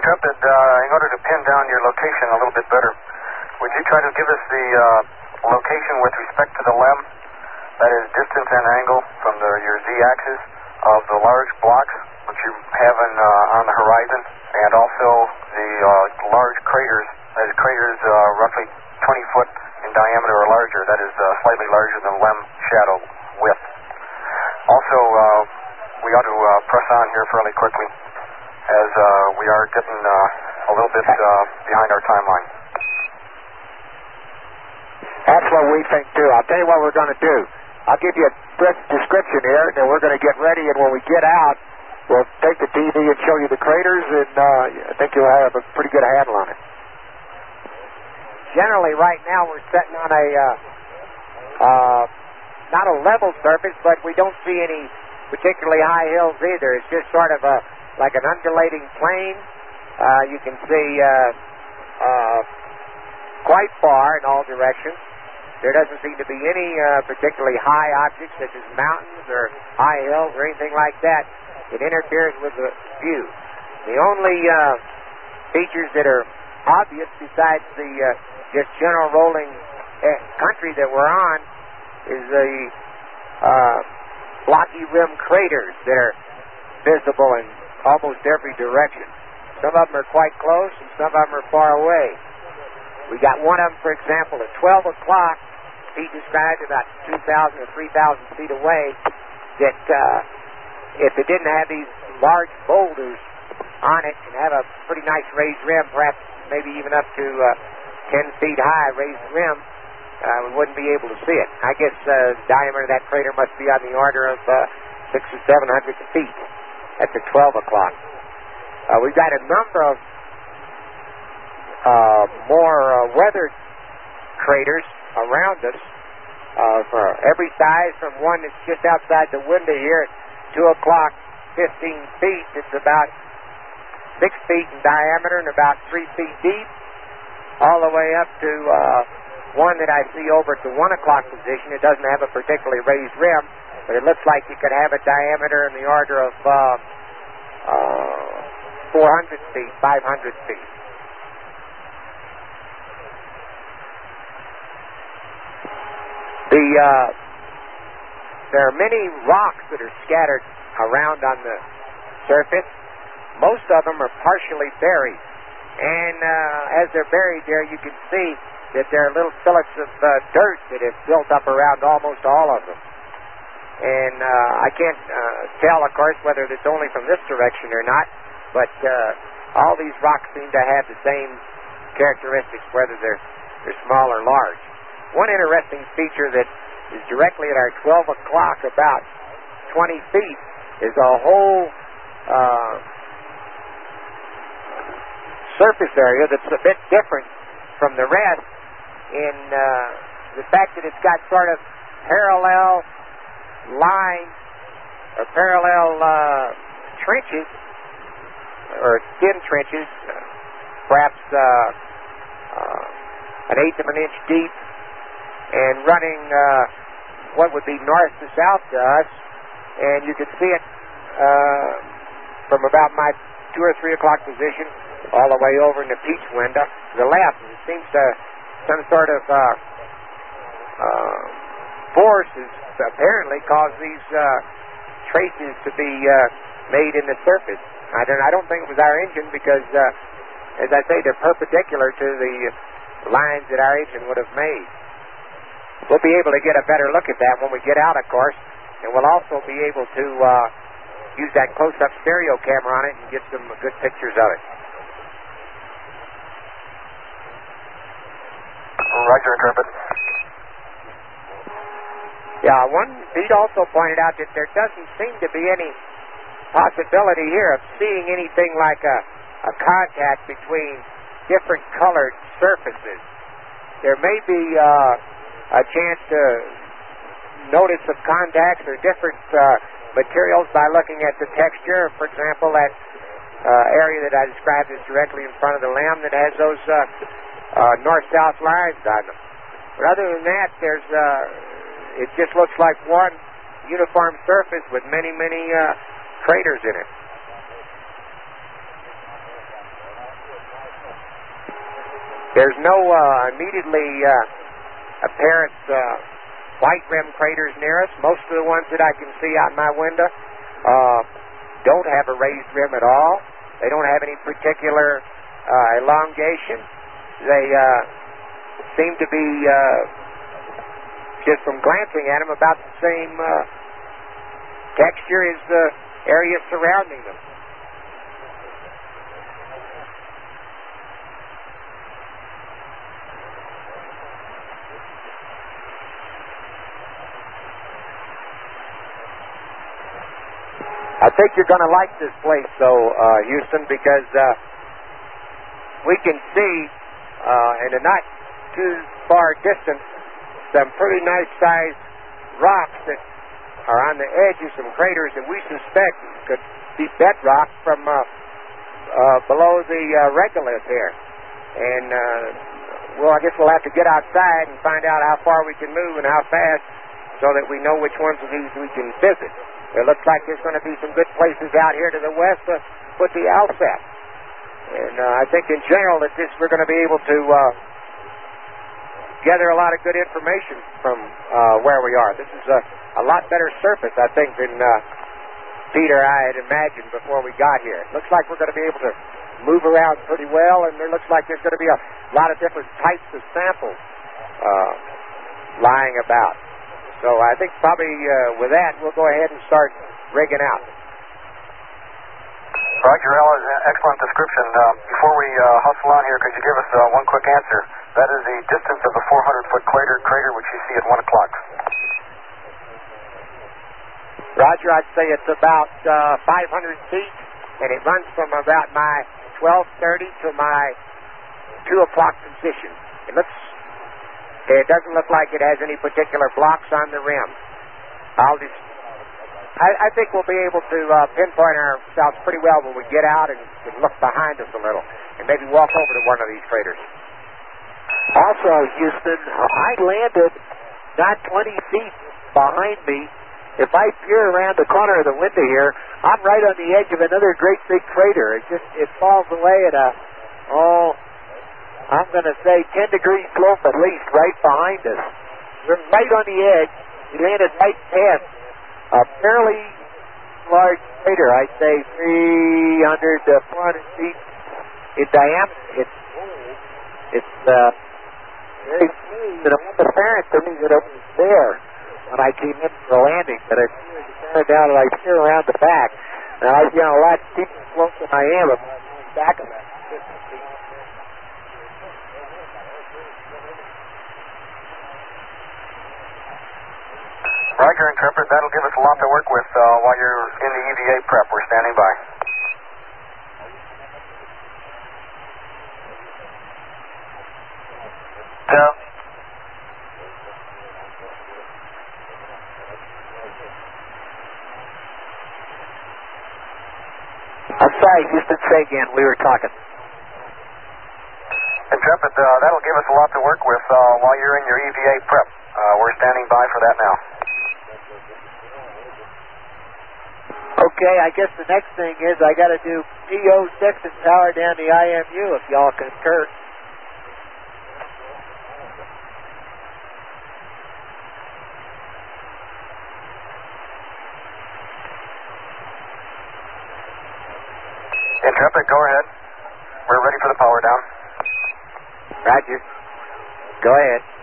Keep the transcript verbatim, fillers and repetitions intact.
Intrepid, uh, in order to pin down your location a little bit better, would you try to give us the uh, location with respect to the LEM, that is distance and angle from the, your z-axis of the large blocks which you have in, uh, on the horizon, and also the uh, large craters, that is craters uh, roughly twenty foot in diameter or larger, that is uh, slightly larger than LEM shadow width. Also, uh, we ought to uh, press on here fairly quickly, as uh, we are getting uh, a little bit uh, behind our timeline. That's what we think too. I'll tell you what we're going to do. I'll give you a brief description here, and then we're going to get ready, and when we get out, we'll take the T V and show you the craters, and uh, I think you'll have a pretty good handle on it. Generally, right now, we're sitting on a, uh, uh, not a level surface, but we don't see any particularly high hills either. It's just sort of a, like an undulating plain. Uh, you can see uh, uh, quite far in all directions. There doesn't seem to be any uh, particularly high objects, such as mountains or high hills or anything like that. It interferes with the view. The only uh, features that are obvious besides the uh, just general rolling uh, country that we're on is the uh, blocky rim craters that are visible in almost every direction. Some of them are quite close and some of them are far away. We got one of them, for example, at twelve o'clock, he described about two thousand or three thousand feet away, that uh, if it didn't have these large boulders on it and have a pretty nice raised rim, perhaps maybe even up to uh, ten feet high raised rim, uh, we wouldn't be able to see it. I guess uh, the diameter of that crater must be on the order of uh, six or seven hundred feet at the twelve o'clock. Uh, we've got a number of uh, more uh, weathered craters around us, uh, for every size, from one that's just outside the window here at two o'clock, fifteen feet. It's about six feet in diameter and about three feet deep, all the way up to uh, one that I see over at the one o'clock position. It doesn't have a particularly raised rim, but it looks like you could have a diameter in the order of uh, uh, four hundred feet, five hundred feet. The uh, there are many rocks that are scattered around on the surface. Most of them are partially buried, and uh, as they're buried there, you can see that there are little fillets of uh, dirt that have built up around almost all of them. And uh, I can't uh, tell, of course, whether it's only from this direction or not, but uh, all these rocks seem to have the same characteristics, whether they're, they're small or large. One interesting feature that is directly at our twelve o'clock, about twenty feet, is a whole uh, surface area that's a bit different from the rest in uh, the fact that it's got sort of parallel lines or parallel uh, trenches, or thin trenches, perhaps uh, uh, an eighth of an inch deep, and running uh, what would be north to south to us, and you can see it uh, from about my two or three o'clock position all the way over in the Peach window to the left. And it seems to some sort of uh, uh, force has apparently caused these uh, traces to be uh, made in the surface. I don't, I don't think it was our engine because, uh, as I say, they're perpendicular to the lines that our engine would have made. We'll be able to get a better look at that when we get out, of course, and we'll also be able to uh, use that close-up stereo camera on it and get some good pictures of it. Roger, Intrepid. Yeah, one, Pete also pointed out that there doesn't seem to be any possibility here of seeing anything like a, a contact between different colored surfaces. There may be uh, a chance to notice some contacts or different uh, materials by looking at the texture. For example, that uh, area that I described is directly in front of the LEM that has those uh, uh, north-south lines on them. But other than that, there's uh, it just looks like one uniform surface with many, many uh, craters in it. There's no uh, immediately uh, apparent uh, white rim craters near us. Most of the ones that I can see out my window uh, don't have a raised rim at all. They don't have any particular uh, elongation. They uh, seem to be, uh, just from glancing at them, about the same uh, texture as the area surrounding them. I think you're going to like this place, though, uh, Houston, because uh, we can see uh, in a not too far distance some pretty nice-sized rocks that are on the edge of some craters that we suspect could be bedrock from uh, uh, below the uh, regolith here. And, uh, well, I guess we'll have to get outside and find out how far we can move and how fast so that we know which ones of these we can visit. It looks like there's going to be some good places out here to the west to put the Alsat. And uh, I think in general that this we're going to be able to uh, gather a lot of good information from uh, where we are. This is a, a lot better surface, I think, than uh, Peter and I had imagined before we got here. It looks like we're going to be able to move around pretty well, and there looks like there's going to be a lot of different types of samples uh, lying about. So I think probably uh, with that, we'll go ahead and start rigging out. Roger, Al, excellent description. Uh, before we uh, hustle on here, could you give us uh, one quick answer? That is the distance of the four hundred foot crater, crater which you see at one o'clock. Roger, I'd say it's about uh, five hundred feet, and it runs from about my twelve thirty to my two o'clock position. It looks... It doesn't look like it has any particular blocks on the rim. I'll just, I, I think we'll be able to uh, pinpoint ourselves pretty well when we get out and, and look behind us a little, and maybe walk over to one of these craters. Also, Houston, I landed not twenty feet behind me. If I peer around the corner of the window here, I'm right on the edge of another great big crater. It just, it falls away at a, oh... I'm going to say ten degree slope at least right behind us. We're right on the edge. We landed right past a fairly large crater, I'd say three hundred to four hundred feet in diameter. It's, it's uh, very smooth, and it was apparent to me that it was there when I came in for the landing, but I turned down and I peer around the back. Now, I was on a lot steeper slope than I am if I'm going back of that. Roger, interpret. That'll give us a lot to work with uh, while you're in the E V A prep. We're standing by. Yeah. I'm sorry, Houston, say again. We were talking. Intrepid, uh, that'll give us a lot to work with uh, while you're in your E V A prep. Uh, we're standing by for that now. Okay, I guess the next thing is I got to do P O six and power down the I M U if y'all concur. Intrepid, go ahead. We're ready for the power down. Roger. Go ahead.